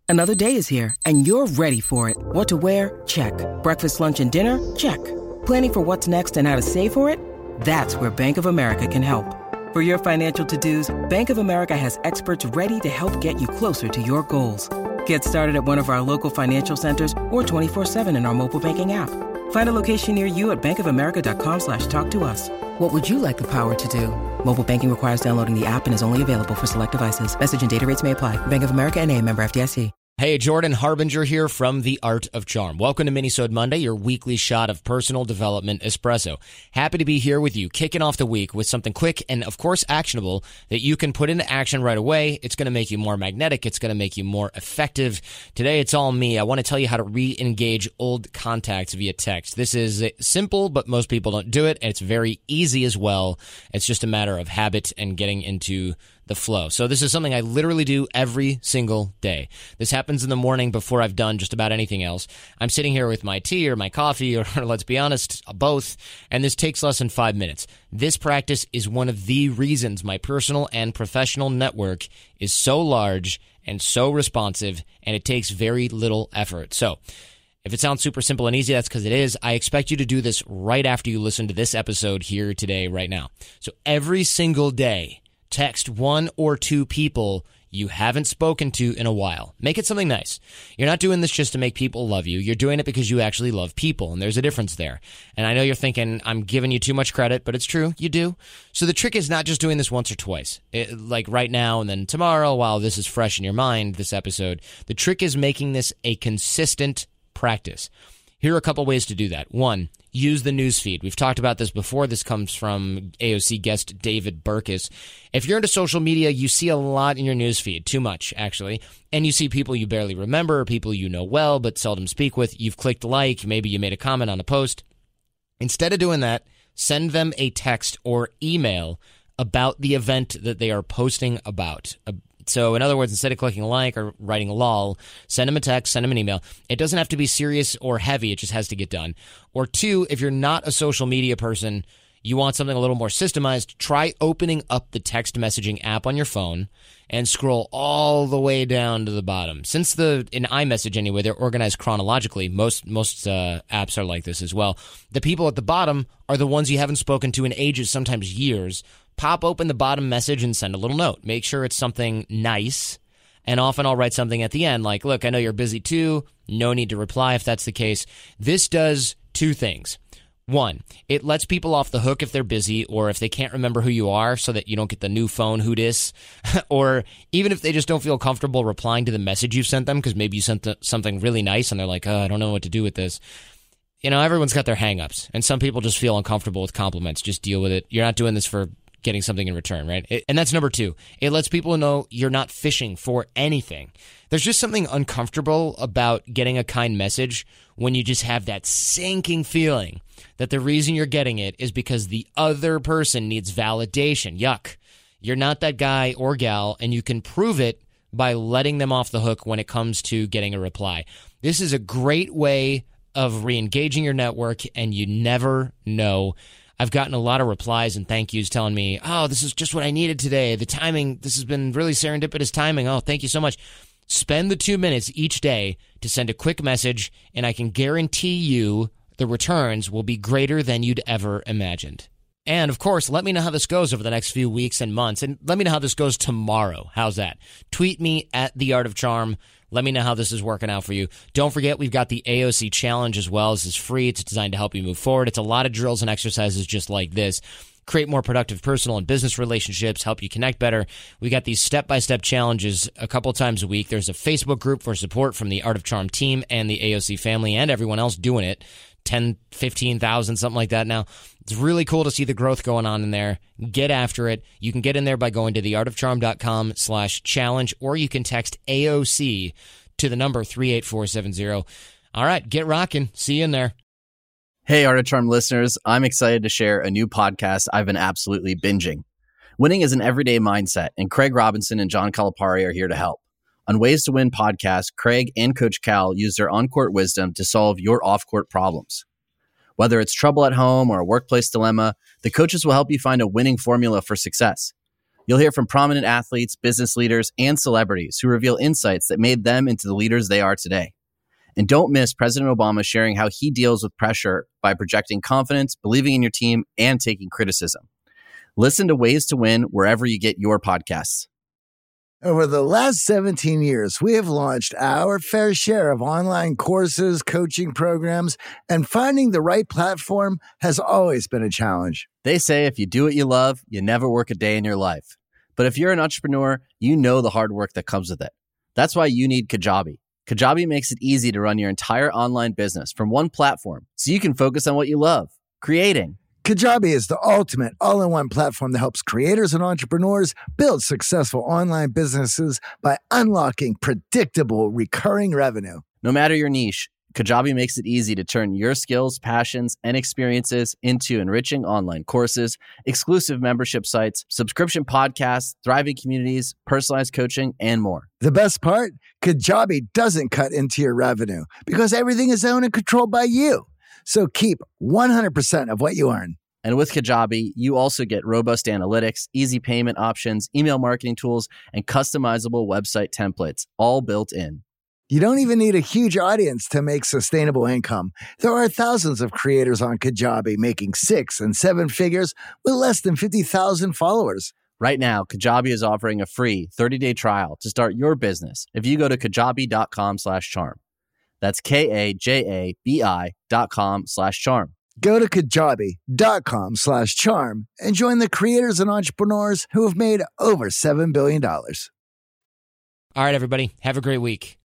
Another day is here, and you're ready for it. What to wear? Check. Breakfast, lunch, and dinner? Check. Planning for what's next and how to save for it? That's where Bank of America can help. For your financial to-dos, Bank of America has experts ready to help get you closer to your goals. Get started at one of our local financial centers or 24/7 in our mobile banking app. Find a location near you at bankofamerica.com/talktous. What would you like the power to do? Mobile banking requires downloading the app and is only available for select devices. Message and data rates may apply. Bank of America N.A., member FDIC. Hey, Jordan Harbinger here from The Art of Charm. Welcome to Minisode Monday, your weekly shot of personal development espresso. Happy to be here with you, kicking off the week with something quick and, of course, actionable that you can put into action right away. It's going to make you more magnetic. It's going to make you more effective. Today, it's all me. I want to tell you how to re-engage old contacts via text. This is simple, but most people don't do it, and it's very easy as well. It's just a matter of habit and getting into the flow. So this is something I literally do every single day. This happens in the morning before I've done just about anything else. I'm sitting here with my tea or my coffee, or let's be honest, both, and this takes less than 5 minutes. This practice is one of the reasons my personal and professional network is so large and so responsive, and it takes very little effort. So if it sounds super simple and easy, that's because it is. I expect you to do this right after you listen to this episode here today, right now. So every single day, text one or two people you haven't spoken to in a while. Make it something nice. You're not doing this just to make people love you. You're doing it because you actually love people, and there's a difference there. And I know you're thinking, I'm giving you too much credit, but it's true. You do. So the trick is not just doing this once or twice, like right now and then tomorrow while this is fresh in your mind, this episode. The trick is making this a consistent practice. Here are a couple ways to do that. One, use the news feed. We've talked about this before. This comes from AOC guest David Burkus. If you're into social media, you see a lot in your news feed, too much, actually. And you see people you barely remember, people you know well but seldom speak with. You've clicked like, maybe you made a comment on a post. Instead of doing that, send them a text or email about the event that they are posting about. So, in other words, instead of clicking like or writing lol, send them a text, send them an email. It doesn't have to be serious or heavy. It just has to get done. Or two, if you're not a social media person, you want something a little more systemized, try opening up the text messaging app on your phone and scroll all the way down to the bottom. Since in iMessage anyway, they're organized chronologically. Most apps are like this as well. The people at the bottom are the ones you haven't spoken to in ages, sometimes years. Pop open the bottom message and send a little note. Make sure it's something nice. And often I'll write something at the end like, look, I know you're busy too. No need to reply if that's the case. This does two things. One, it lets people off the hook if they're busy or if they can't remember who you are so that you don't get the new phone who dis. Or even if they just don't feel comfortable replying to the message you sent them because maybe you sent something really nice and they're like, oh, I don't know what to do with this. You know, everyone's got their hang-ups. And some people just feel uncomfortable with compliments. Just deal with it. You're not doing this for getting something in return, right? And that's number two. It lets people know you're not fishing for anything. There's just something uncomfortable about getting a kind message when you just have that sinking feeling that the reason you're getting it is because the other person needs validation. Yuck. You're not that guy or gal, and you can prove it by letting them off the hook when it comes to getting a reply. This is a great way of re-engaging your network, and you never know. I've gotten a lot of replies and thank yous telling me, oh, this is just what I needed today. The timing, this has been really serendipitous timing. Oh, thank you so much. Spend the 2 minutes each day to send a quick message, and I can guarantee you the returns will be greater than you'd ever imagined. And, of course, let me know how this goes over the next few weeks and months, and let me know how this goes tomorrow. How's that? Tweet me at The Art of Charm. Let me know how this is working out for you. Don't forget, we've got the AOC Challenge as well. This is free. It's designed to help you move forward. It's a lot of drills and exercises just like this. Create more productive personal and business relationships, help you connect better. We got these step-by-step challenges a couple times a week. There's a Facebook group for support from the Art of Charm team and the AOC family and everyone else doing it. 10, 15,000, something like that now. It's really cool to see the growth going on in there. Get after it. You can get in there by going to theartofcharm.com/challenge, or you can text AOC to the number 38470. All right, get rocking. See you in there. Hey, Art of Charm listeners. I'm excited to share a new podcast I've been absolutely binging. Winning is an everyday mindset, and Craig Robinson and John Calipari are here to help. On Ways to Win podcast, Craig and Coach Cal use their on-court wisdom to solve your off-court problems. Whether it's trouble at home or a workplace dilemma, the coaches will help you find a winning formula for success. You'll hear from prominent athletes, business leaders, and celebrities who reveal insights that made them into the leaders they are today. And don't miss President Obama sharing how he deals with pressure by projecting confidence, believing in your team, and taking criticism. Listen to Ways to Win wherever you get your podcasts. Over the last 17 years, we have launched our fair share of online courses, coaching programs, and finding the right platform has always been a challenge. They say if you do what you love, you never work a day in your life. But if you're an entrepreneur, you know the hard work that comes with it. That's why you need Kajabi. Kajabi makes it easy to run your entire online business from one platform so you can focus on what you love, creating. Kajabi is the ultimate all-in-one platform that helps creators and entrepreneurs build successful online businesses by unlocking predictable, recurring revenue. No matter your niche, Kajabi makes it easy to turn your skills, passions, and experiences into enriching online courses, exclusive membership sites, subscription podcasts, thriving communities, personalized coaching, and more. The best part? Kajabi doesn't cut into your revenue because everything is owned and controlled by you. So keep 100% of what you earn. And with Kajabi, you also get robust analytics, easy payment options, email marketing tools, and customizable website templates, all built in. You don't even need a huge audience to make sustainable income. There are thousands of creators on Kajabi making 6 and 7 figures with less than 50,000 followers. Right now, Kajabi is offering a free 30-day trial to start your business if you go to kajabi.com/charm. That's KAJABI.com/charm. Go to kajabi.com/charm and join the creators and entrepreneurs who have made over $7 billion. All right, everybody. Have a great week.